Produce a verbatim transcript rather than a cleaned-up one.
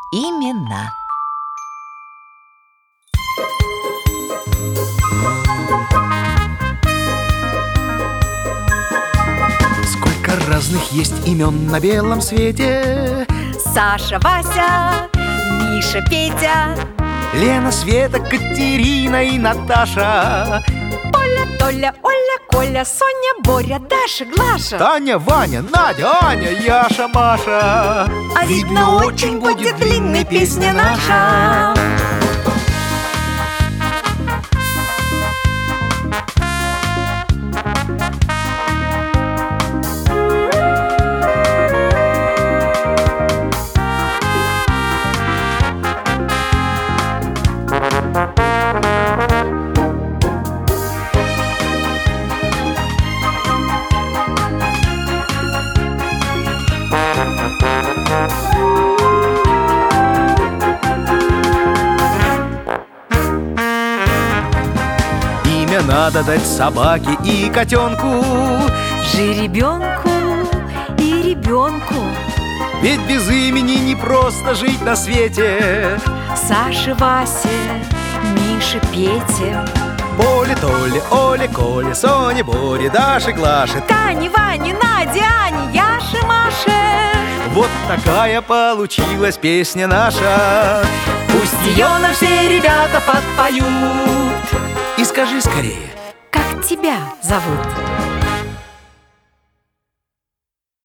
имена. Сколько разных есть имен на белом свете: Саша, Вася, Миша, Петя, Лена, Света, Катерина и Наташа, Оля, Толя, Оля, Коля, Соня, Боря, Даша, Глаша, Таня, Ваня, Надя, Аня, Яша, Маша. А видно, очень будет длинной песня наша. Имя надо дать собаке и котенку, Жеребенку и ребенку, ведь без имени не просто жить на свете. Саше, Васе, Мише, Пете, Поле, Толе, Оле, Коле, Соне, Боре, Даше, Глаше, Тане, Ване, Наде, Ане, Яше, Маше. вот такая получилась песня наша. Пусть ее нам все ребята подпоют. И скажи скорее: Как тебя зовут?